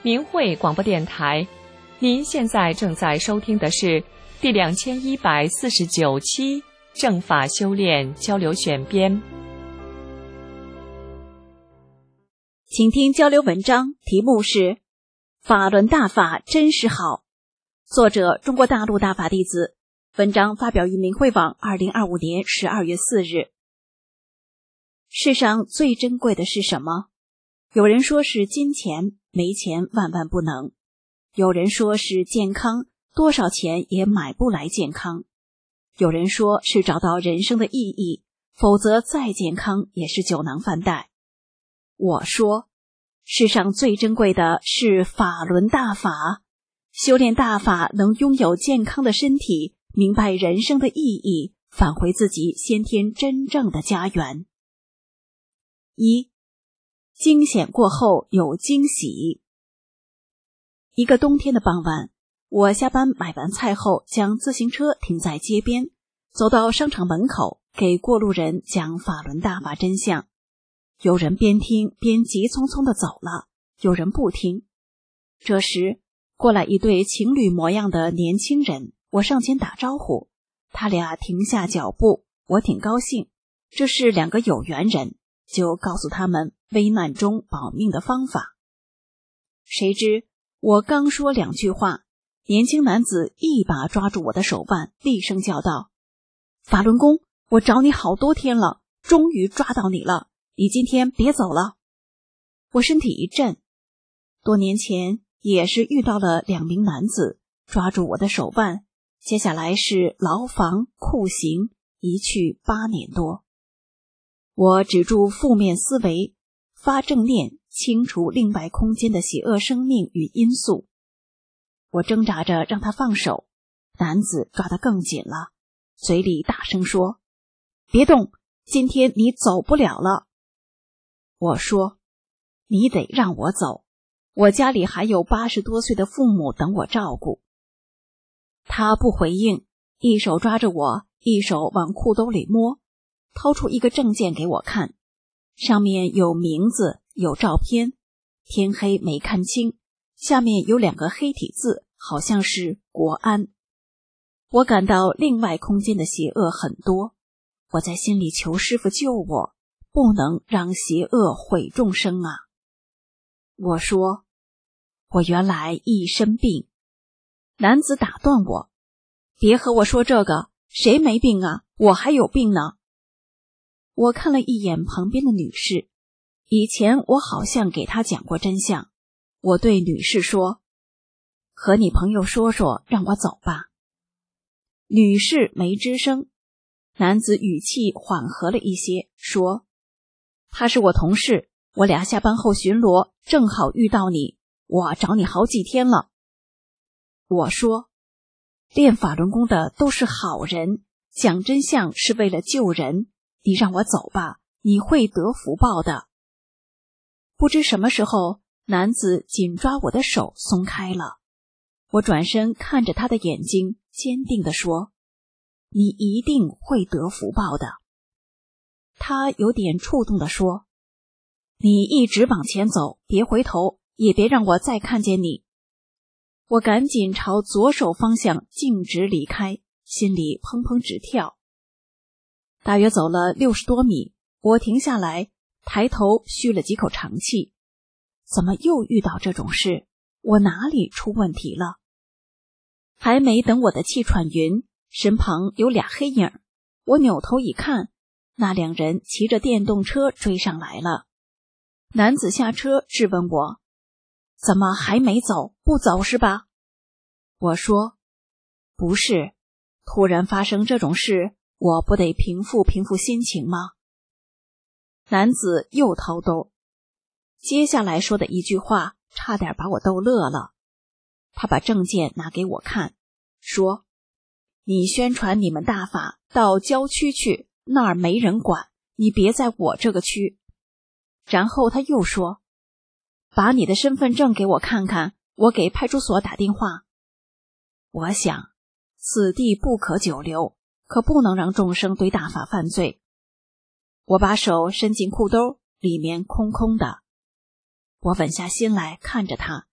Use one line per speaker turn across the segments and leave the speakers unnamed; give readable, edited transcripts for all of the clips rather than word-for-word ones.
明慧广播电台，您现在正在收听的是第2149期正法修炼交流选编。
请听交流文章，题目是法轮大法真是好，作者中国大陆大法弟子，文章发表于明慧网2025年12月4日。世上最珍贵的是什么？有人说是金钱，没钱万万不能；有人说是健康，多少钱也买不来健康；有人说是找到人生的意义，否则再健康也是酒囊饭袋。我说，世上最珍贵的是法轮大法，修炼大法能拥有健康的身体，明白人生的意义，返回自己先天真正的家园。一，惊险过后有惊喜。一个冬天的傍晚，我下班买完菜后，将自行车停在街边，走到商场门口，给过路人讲法轮大法真相。有人边听边急匆匆地走了，有人不听。这时，过来一对情侣模样的年轻人，我上前打招呼，他俩停下脚步，我挺高兴，这是两个有缘人，就告诉他们危难中保命的方法。谁知我刚说两句话，年轻男子一把抓住我的手腕，厉声叫道：法轮功，我找你好多天了，终于抓到你了，你今天别走了。我身体一震，多年前也是遇到了2名男子抓住我的手腕，接下来是牢房、酷刑，一去8年多。我止住负面思维，发正念，清除另外空间的邪恶生命与因素。我挣扎着让他放手，男子抓得更紧了，嘴里大声说：别动，今天你走不了了。我说：你得让我走，我家里还有80多岁的父母等我照顾。他不回应，一手抓着我，一手往裤兜里摸，掏出一个证件给我看，上面有名字，有照片，天黑没看清，下面有2个黑体字，好像是国安。我感到另外空间的邪恶很多，我在心里求师父救我，不能让邪恶毁众生啊。我说，我原来一身病。男子打断我：别和我说这个，谁没病啊？我还有病呢。我看了一眼旁边的女士，以前我好像给她讲过真相。我对女士说：和你朋友说说，让我走吧。女士没吱声。男子语气缓和了一些，说：他是我同事，我俩下班后巡逻，正好遇到你，我找你好几天了。我说：练法轮功的都是好人，讲真相是为了救人，你让我走吧，你会得福报的。不知什么时候，男子紧抓我的手松开了。我转身看着他的眼睛，坚定地说：你一定会得福报的。他有点触动地说：你一直往前走，别回头，也别让我再看见你。我赶紧朝左手方向径直离开，心里砰砰直跳。大约走了60多米，我停下来，抬头吁了几口长气。怎么又遇到这种事？我哪里出问题了？还没等我的气喘匀，身旁有俩黑影，我扭头一看，那2人骑着电动车追上来了。男子下车质问我：怎么还没走？不走是吧？我说：不是，突然发生这种事，我不得平复平复心情吗？男子又掏兜，接下来说的一句话差点把我逗乐了。他把证件拿给我看，说：你宣传你们大法到郊区去，那儿没人管，你别在我这个区。然后他又说：把你的身份证给我看看，我给派出所打电话。我想，此地不可久留，可不能让众生对大法犯罪。我把手伸进裤兜，里面空空的。我稳下心来看着他，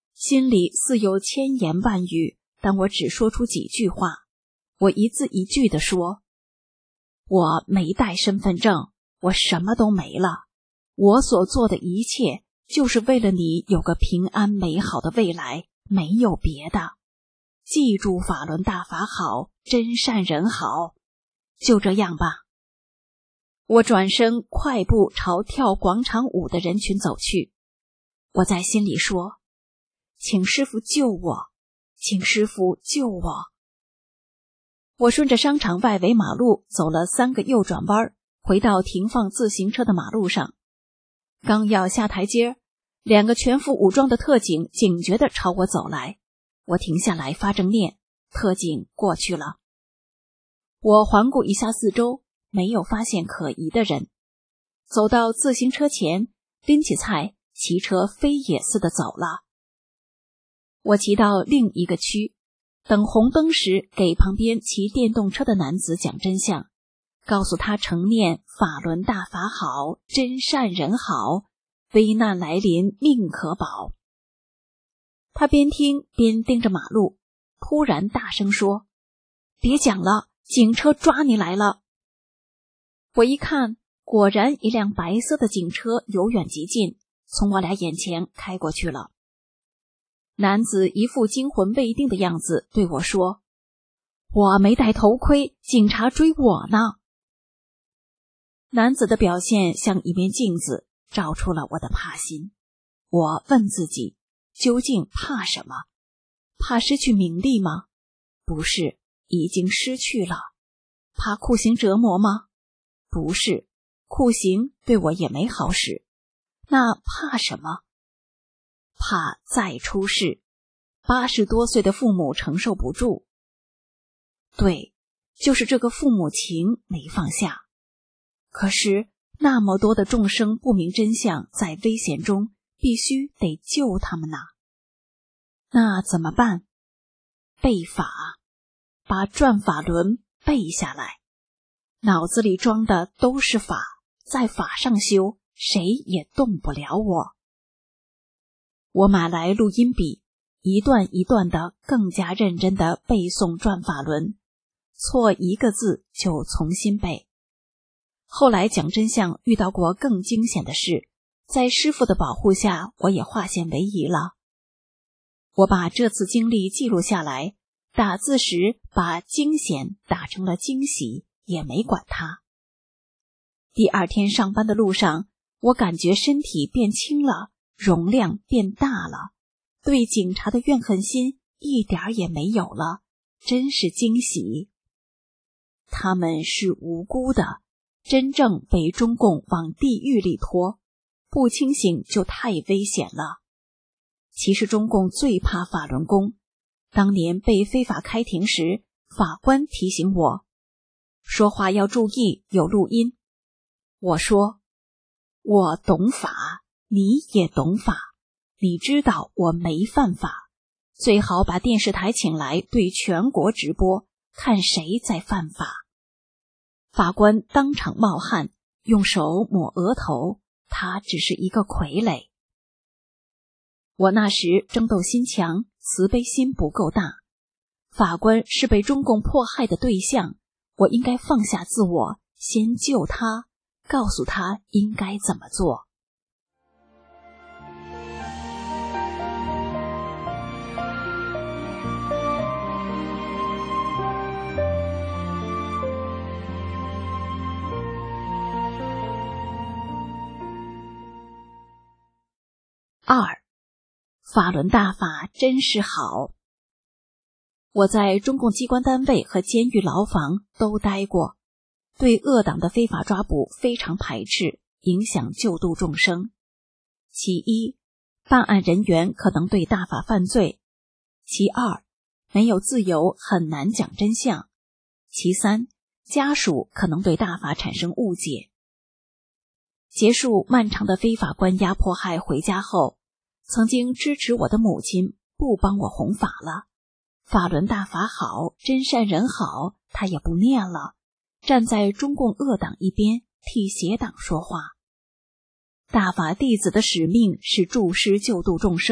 心里似有千言万语，但我只说出几句话。我一字一句地说，我没带身份证，我什么都没了，我所做的一切就是为了你有个平安美好的未来，没有别的。记住法轮大法好，真善人好，就这样吧。我转身快步朝跳广场舞的人群走去。我在心里说，请师父救我，请师父救我。我顺着商场外围马路走了3个右转弯，回到停放自行车的马路上。刚要下台阶，2个全副武装的特警警觉地朝我走来。我停下来发正念，特警过去了。我环顾一下四周，没有发现可疑的人。走到自行车前，拎起菜，骑车飞也似的走了。我骑到另一个区，等红灯时给旁边骑电动车的男子讲真相，告诉他成念法轮大法好，真善人好，危难来临命可保。他边听边盯着马路，突然大声说，别讲了，警车抓你来了。我一看，果然一辆白色的警车由远及近，从我俩眼前开过去了。男子一副惊魂未定的样子对我说，我没戴头盔，警察追我呢。男子的表现像一面镜子，照出了我的怕心。我问自己，究竟怕什么？怕失去名利吗？不是，已经失去了。怕酷刑折磨吗？不是，酷刑对我也没好使。那怕什么？怕再出事，80多岁的父母承受不住。对，就是这个父母情没放下。可是那么多的众生不明真相，在危险中必须得救他们呐。那怎么办？背法，把转法轮背下来，脑子里装的都是法，在法上修，谁也动不了我。我买来录音笔，一段一段的更加认真的背诵转法轮，错一个字就重新背。后来讲真相遇到过更惊险的事，在师父的保护下，我也化险为夷了。我把这次经历记录下来，打字时把惊险打成了惊喜，也没管它。第2天上班的路上，我感觉身体变轻了，容量变大了，对警察的怨恨心一点也没有了，真是惊喜。他们是无辜的，真正被中共往地狱里拖，不清醒就太危险了。其实中共最怕法轮功，当年被非法开庭时，法官提醒我，说话要注意，有录音。我说，我懂法，你也懂法，你知道我没犯法，最好把电视台请来对全国直播，看谁在犯法。法官当场冒汗，用手抹额头，他只是一个傀儡。我那时争斗心强，慈悲心不够大。法官是被中共迫害的对象，我应该放下自我，先救他，告诉他应该怎么做。2. 法轮大法真是好。我在中共机关单位和监狱牢房都待过，对恶党的非法抓捕非常排斥，影响救度众生。其一，办案人员可能对大法犯罪；其二，没有自由，很难讲真相；其三，家属可能对大法产生误解。结束漫长的非法关押迫害回家后，曾经支持我的母亲不帮我弘法了，法轮大法好，真善人好，她也不念了，站在中共恶党一边，替邪党说话。大法弟子的使命是助师救度众生，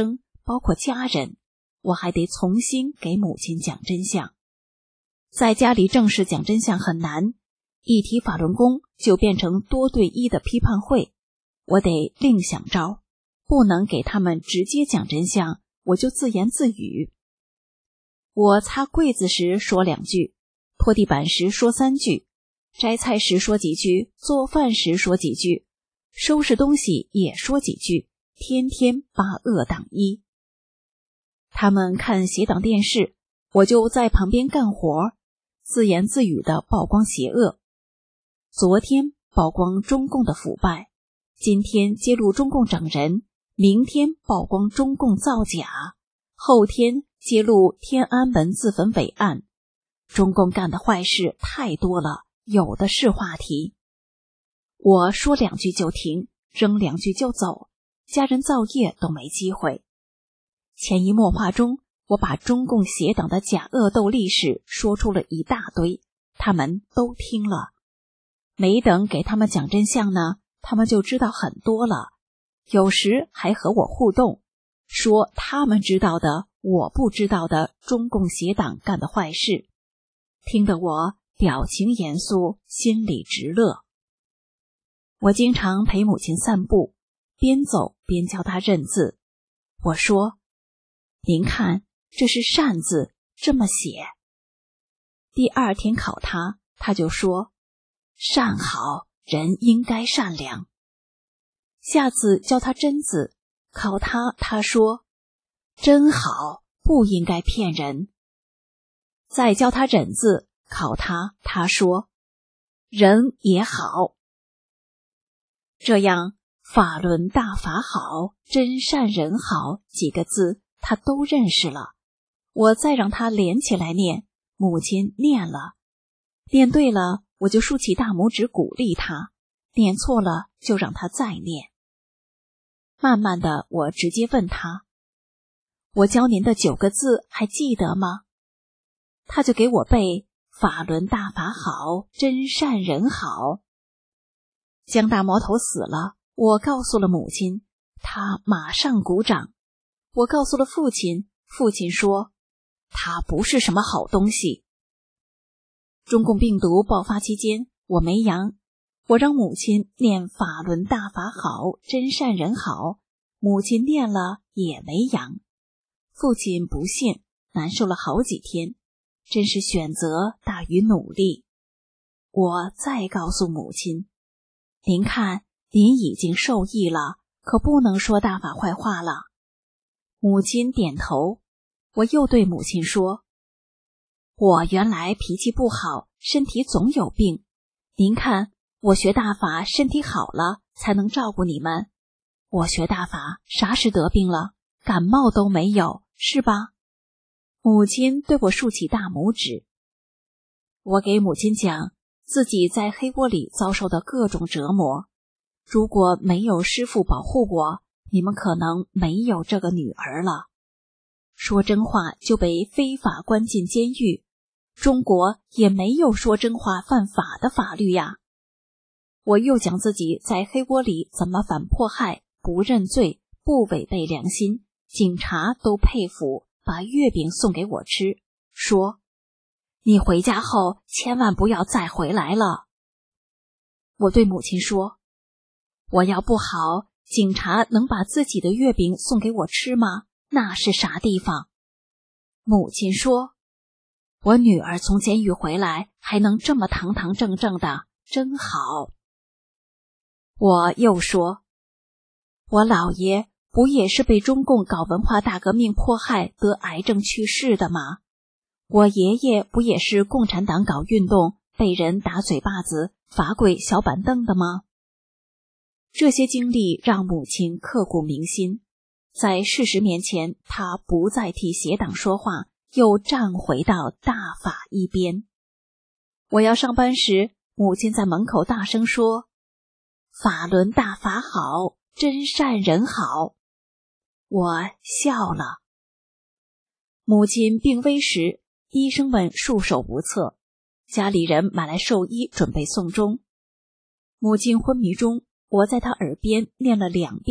包括家人，我还得重新给母亲讲真相。在家里正式讲真相很难，一提法轮功就变成多对一的批判会，我得另想招，不能给他们直接讲真相，我就自言自语。我擦柜子时说2句，拖地板时说3句，摘菜时说几句，做饭时说几句，收拾东西也说几句，天天八恶党一。他们看邪党电视，我就在旁边干活，自言自语地曝光邪恶。昨天曝光中共的腐败，今天揭露中共整人，明天曝光中共造假，后天揭露天安门自焚伪案。中共干的坏事太多了，有的是话题。我说2句就停，扔2句就走，家人造业都没机会。潜移默化中，我把中共邪党的假恶斗历史说出了一大堆，他们都听了。没等给他们讲真相呢，他们就知道很多了，有时还和我互动，说他们知道的我不知道的中共邪党干的坏事，听得我表情严肃，心里直乐。我经常陪母亲散步，边走边教她认字。我说：“您看，这是善字，这么写。”第二天考她，她就说：“善好，人应该善良。”下次教她真字，考她，她说：“真好，不应该骗人。”再教她忍字，考她，她说：“人也好。”这样法轮大法好，真善人好几个字他都认识了。我再让他连起来念，母亲念了，念对了我就竖起大拇指鼓励他，念错了就让他再念。慢慢的我直接问他：“我教您的9个字还记得吗？”他就给我背法轮大法好，真善人好。江大毛头死了，我告诉了母亲，他马上鼓掌。我告诉了父亲，父亲说他不是什么好东西。中共病毒爆发期间，我没阳，我让母亲念法轮大法好，真善人好，母亲念了也没阳。父亲不信，难受了好几天，真是选择大于努力。我再告诉母亲，您看，您已经受益了，可不能说大法坏话了。母亲点头。我又对母亲说：“我原来脾气不好，身体总有病。您看，我学大法，身体好了，才能照顾你们。我学大法，啥时得病了？感冒都没有，是吧？”母亲对我竖起大拇指。我给母亲讲自己在黑窝里遭受的各种折磨，如果没有师父保护我，你们可能没有这个女儿了。说真话就被非法关进监狱，中国也没有说真话犯法的法律呀。我又讲自己在黑窝里怎么反迫害，不认罪，不违背良心，警察都佩服，把月饼送给我吃，说你回家后千万不要再回来了。我对母亲说，我要不好，警察能把自己的月饼送给我吃吗？那是啥地方？母亲说，我女儿从监狱回来还能这么堂堂正正的，真好。我又说，我姥爷不也是被中共搞文化大革命迫害得癌症去世的吗？我爷爷不也是共产党搞运动被人打嘴巴子罚跪小板凳的吗？这些经历让母亲刻骨铭心，在事实面前，她不再替邪党说话，又站回到大法一边。我要上班时，母亲在门口大声说，法轮大法好，真善人好。我笑了。母亲病危时，医生们束手无策，家里人买来寿衣准备送终。母亲昏迷中，我在她耳边念了2遍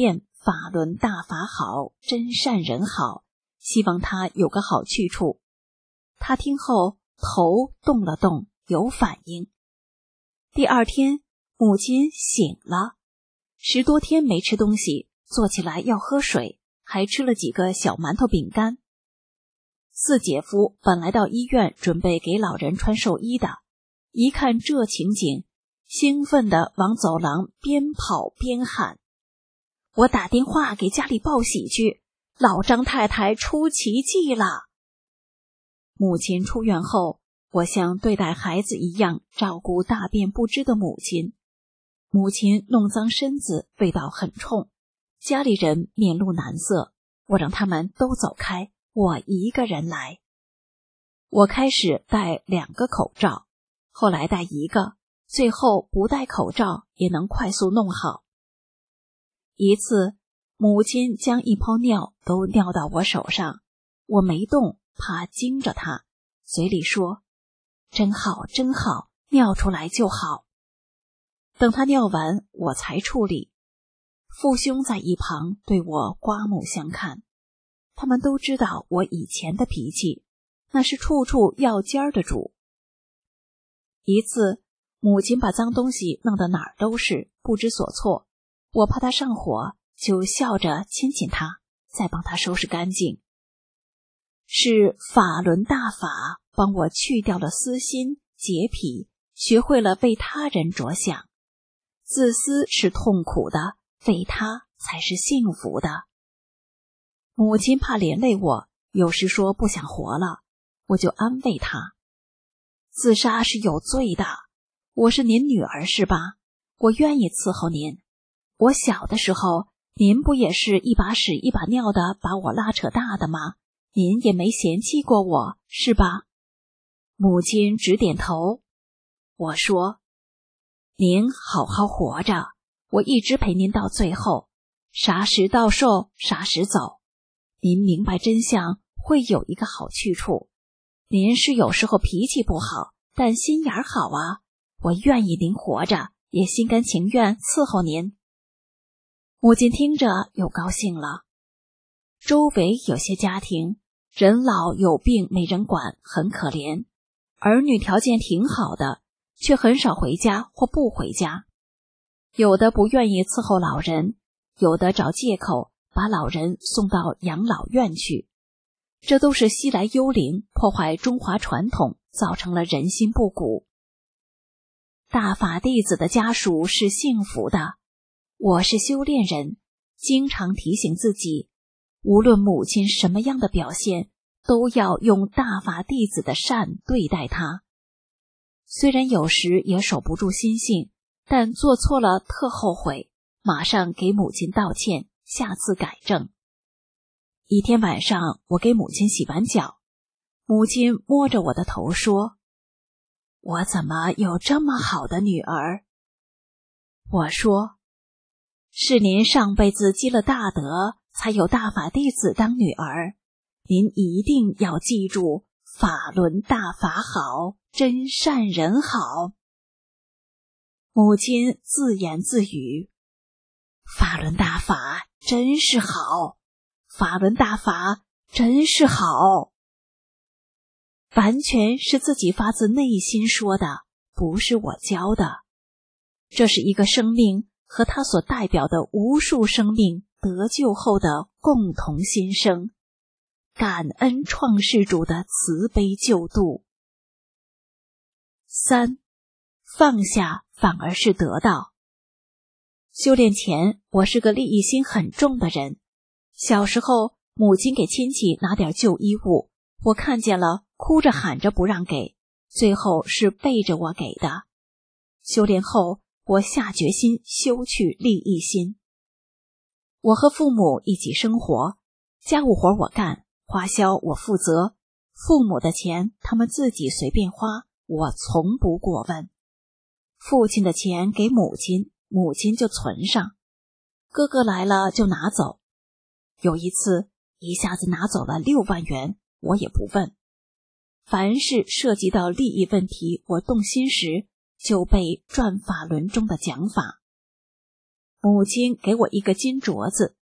法轮大法好，真善人好，希望他有个好去处。他听后头动了动，有反应。第二天，母亲醒了，10多天没吃东西，坐起来要喝水，还吃了几个小馒头饼干。四姐夫本来到医院准备给老人穿寿衣的，一看这情景，兴奋地往走廊边跑边喊：我打电话给家里报喜去，老张太太出奇迹了。母亲出院后，我像对待孩子一样照顾大便不支的母亲。母亲弄脏身子，味道很冲，家里人面露难色，我让他们都走开，我一个人来。我开始戴2个口罩，后来戴1个，最后不戴口罩也能快速弄好。一次，母亲将一泡尿都尿到我手上，我没动，怕惊着她，嘴里说：真好真好，尿出来就好。等她尿完，我才处理。父兄在一旁对我刮目相看，他们都知道我以前的脾气，那是处处要尖儿的主。一次，母亲把脏东西弄得哪儿都是，不知所措，我怕她上火，就笑着亲亲她，再帮她收拾干净。是法轮大法帮我去掉了私心、洁癖，学会了为他人着想。自私是痛苦的，为他才是幸福的。母亲怕连累我，有时说不想活了，我就安慰她：自杀是有罪的，我是您女儿是吧？我愿意伺候您。我小的时候，您不也是一把屎一把尿的把我拉扯大的吗？您也没嫌弃过我，是吧？母亲直点头。我说：您好好活着，我一直陪您到最后，啥时到寿啥时走。您明白真相，会有一个好去处。您是有时候脾气不好，但心眼好啊，我愿意您活着，也心甘情愿伺候您。母亲听着又高兴了。周围有些家庭，人老有病没人管，很可怜，儿女条件挺好的，却很少回家或不回家。有的不愿意伺候老人，有的找借口把老人送到养老院去，这都是西来幽灵，破坏中华传统，造成了人心不古。大法弟子的家属是幸福的，我是修炼人，经常提醒自己，无论母亲什么样的表现，都要用大法弟子的善对待她。虽然有时也守不住心性，但做错了特后悔，马上给母亲道歉，下次改正。一天晚上，我给母亲洗完脚，母亲摸着我的头说：我怎么有这么好的女儿？我说：是您上辈子积了大德，才有大法弟子当女儿，您一定要记住，法轮大法好，真善人好。母亲自言自语：法轮大法真是好，法轮大法真是好。完全是自己发自内心说的，不是我教的。这是一个生命和他所代表的无数生命得救后的共同心声，感恩创世主的慈悲救度。3. 放下反而是得到。修炼前，我是个利益心很重的人。小时候，母亲给亲戚拿点旧衣物，我看见了，哭着喊着不让给，最后是背着我给的。修炼后，我下决心修去利益心。我和父母一起生活，家务活我干，花销我负责，父母的钱他们自己随便花，我从不过问。父亲的钱给母亲，母亲就存上，哥哥来了就拿走。有一次一下子拿走了6万元，我也不问。凡是涉及到利益问题，我动心时就被转法轮中的讲法。母亲给我一个金镯子，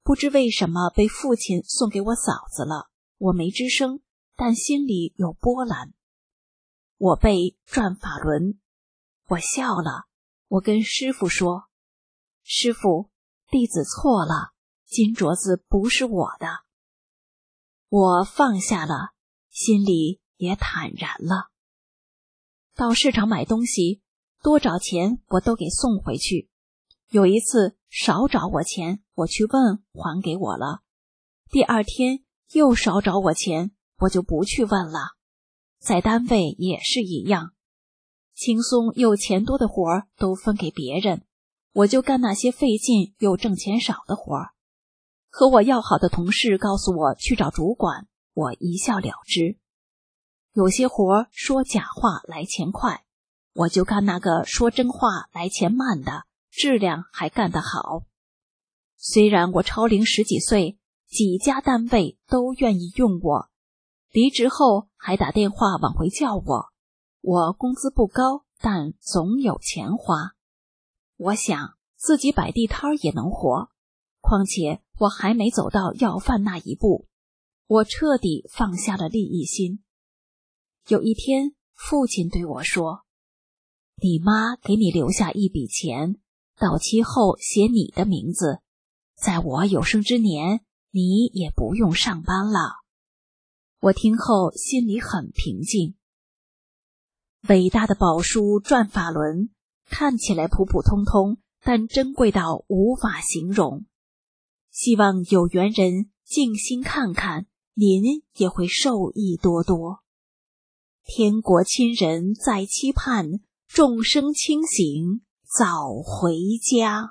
不知为什么被父亲送给我嫂子了。我没吱声，但心里有波澜。我被转法轮，我笑了。我跟师父说：“师父，弟子错了，金镯子不是我的。”我放下了，心里也坦然了。到市场买东西，多找钱我都给送回去。有一次少找我钱，我去问还给我了。第二天又少找我钱，我就不去问了。在单位也是一样，轻松又钱多的活儿都分给别人，我就干那些费劲又挣钱少的活儿。和我要好的同事告诉我去找主管，我一笑了之。有些活儿说假话来钱快，我就干那个说真话来钱慢的，质量还干得好。虽然我超龄10几岁，几家单位都愿意用我，离职后还打电话往回叫我。我工资不高，但总有钱花。我想自己摆地摊也能活，况且我还没走到要饭那一步。我彻底放下了利益心。有一天，父亲对我说：“你妈给你留下一笔钱，到期后写你的名字，在我有生之年，你也不用上班了。”我听后心里很平静。伟大的宝书转法轮，看起来普普通通，但珍贵到无法形容。希望有缘人静心看看，您也会受益多多。天国亲人在期盼，众生清醒早回家。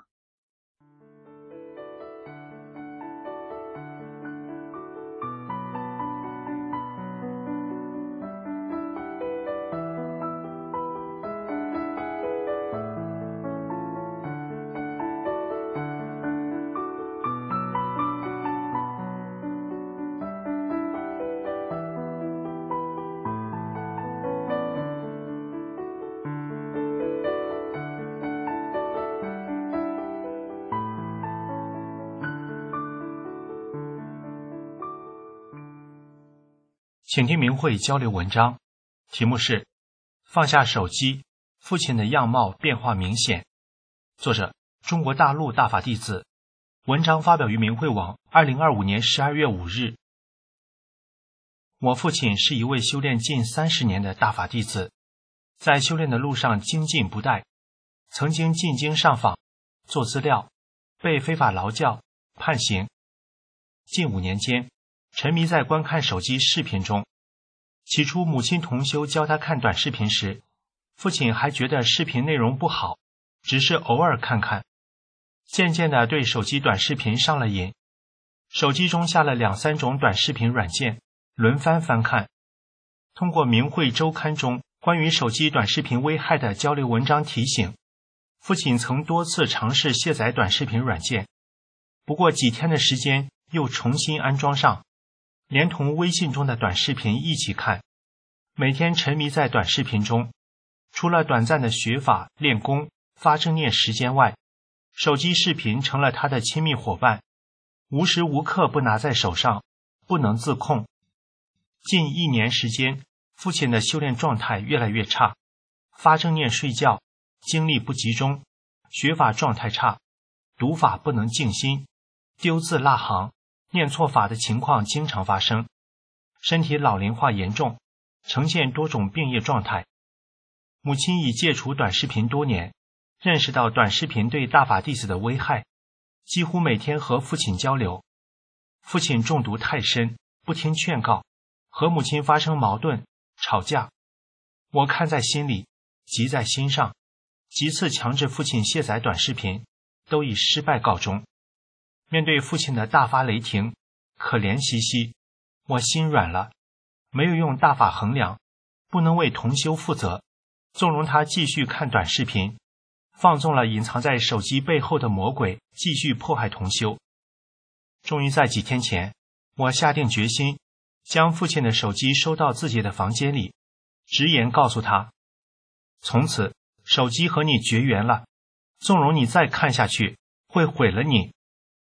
请听明慧交流文章，题目是放下手机，父亲的样貌变化明显。作者中国大陆大法弟子，文章发表于明慧网2025年12月5日。我父亲是一位修炼近30年的大法弟子，在修炼的路上精进不怠，曾经进京上访，做资料，被非法劳教，判刑。近5年间，沉迷在观看手机视频中。起初母亲同修教他看短视频时，父亲还觉得视频内容不好，只是偶尔看看。渐渐地对手机短视频上了瘾，手机中下了2、3种短视频软件，轮番翻看。通过明慧周刊中关于手机短视频危害的交流文章提醒，父亲曾多次尝试卸载短视频软件，不过几天的时间又重新安装上，连同微信中的短视频一起看。每天沉迷在短视频中，除了短暂的学法、练功、发正念时间外，手机视频成了他的亲密伙伴，无时无刻不拿在手上，不能自控。近1年时间，父亲的修炼状态越来越差，发正念睡觉，精力不集中，学法状态差，读法不能静心，丢字落行，念错法的情况经常发生，身体老龄化严重，呈现多种病业状态。母亲已戒除短视频多年，认识到短视频对大法弟子的危害，几乎每天和父亲交流。父亲中毒太深，不听劝告，和母亲发生矛盾、吵架。我看在心里，急在心上，几次强制父亲卸载短视频，都以失败告终。面对父亲的大发雷霆，可怜兮兮，我心软了，没有用大法衡量，不能为同修负责，纵容他继续看短视频，放纵了隐藏在手机背后的魔鬼继续迫害同修。终于在几天前，我下定决心，将父亲的手机收到自己的房间里，直言告诉他，从此手机和你绝缘了，纵容你再看下去，会毁了你。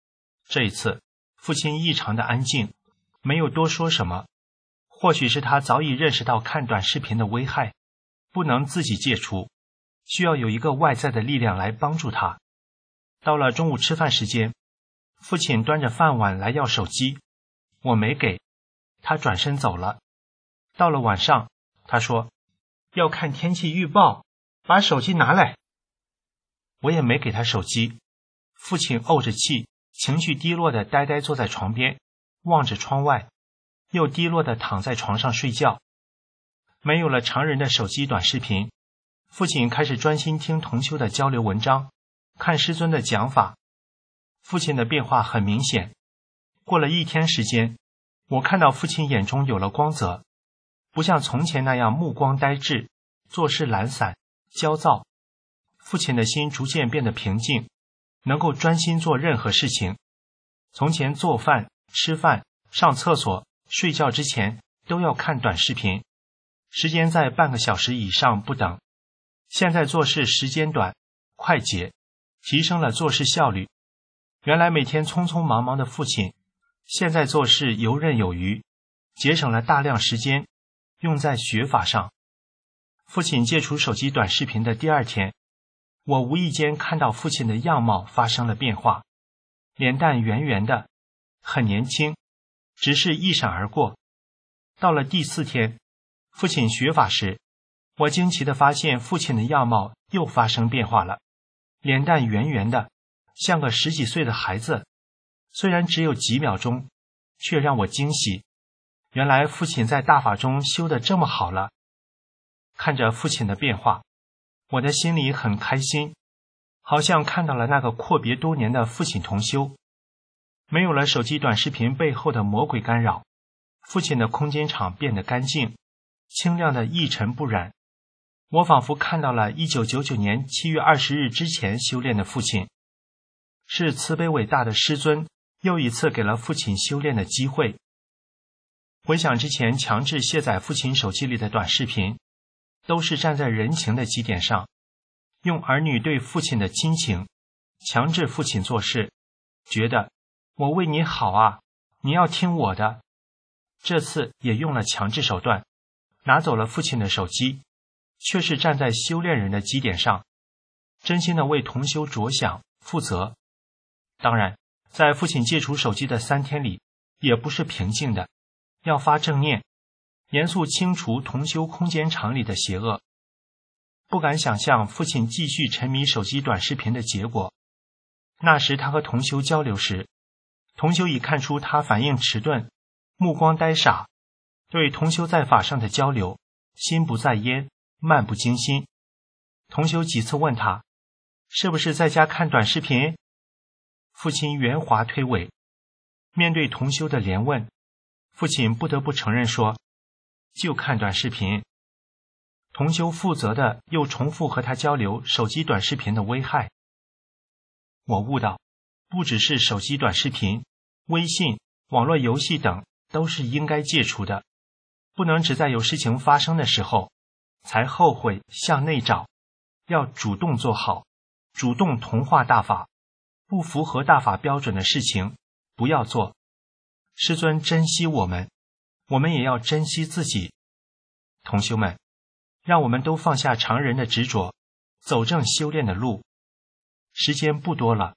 这一次，父亲异常的安静，没有多说什么。或许是他早已认识到看短视频的危害，不能自己戒除，需要有一个外在的力量来帮助他。到了中午吃饭时间，父亲端着饭碗来要手机，我没给，他转身走了。到了晚上，他说要看天气预报，把手机拿来。我也没给他手机。父亲怄着气，情绪低落的呆呆坐在床边，望着窗外，又低落的躺在床上睡觉。没有了常人的手机短视频，父亲开始专心听同修的交流文章，看师尊的讲法。父亲的变化很明显。过了1天时间，我看到父亲眼中有了光泽，不像从前那样目光呆滞，做事懒散焦躁。父亲的心逐渐变得平静，能够专心做任何事情。从前做饭、吃饭、上厕所、睡觉之前都要看短视频，时间在半个小时以上不等。现在做事时间短、快捷，提升了做事效率。原来每天匆匆忙忙的父亲，现在做事游刃有余，节省了大量时间用在学法上。父亲戒除手机短视频的第2天，我无意间看到父亲的样貌发生了变化，脸蛋圆圆的，很年轻，只是一闪而过。到了第4天，父亲学法时，我惊奇地发现父亲的样貌又发生变化了，脸蛋圆圆的，像个10几岁的孩子。虽然只有几秒钟，却让我惊喜。原来父亲在大法中修得这么好了。看着父亲的变化，我的心里很开心，好像看到了那个阔别多年的父亲同修。没有了手机短视频背后的魔鬼干扰，父亲的空间场变得干净，清亮的一尘不染。我仿佛看到了1999年7月20日之前修炼的父亲。是慈悲伟大的师尊又一次给了父亲修炼的机会。回想之前强制卸载父亲手机里的短视频，都是站在人情的基点上，用儿女对父亲的亲情强制父亲做事，觉得我为你好啊，你要听我的。这次也用了强制手段，拿走了父亲的手机，却是站在修炼人的基点上，真心的为同修着想负责。当然，在父亲戒除手机的3天里，也不是平静的，要发正念，严肃清除同修空间场里的邪恶。不敢想象父亲继续沉迷手机短视频的结果。那时他和同修交流时，同修已看出他反应迟钝，目光呆傻，对同修在法上的交流心不在焉，漫不经心。同修几次问他，是不是在家看短视频？父亲圆滑推诿。面对同修的连问，父亲不得不承认说，就看短视频。同修负责的又重复和他交流手机短视频的危害。我悟到，不只是手机短视频，微信、网络游戏等都是应该戒除的，不能只在有事情发生的时候才后悔向内找，要主动做好，主动同化大法，不符合大法标准的事情不要做。师尊珍惜我们，我们也要珍惜自己。同修们，让我们都放下常人的执着，走正修炼的路。时间不多了。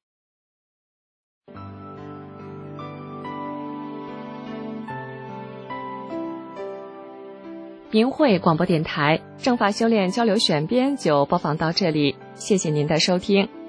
明慧广播电台正法修炼交流选编就播放到这里，谢谢您的收听。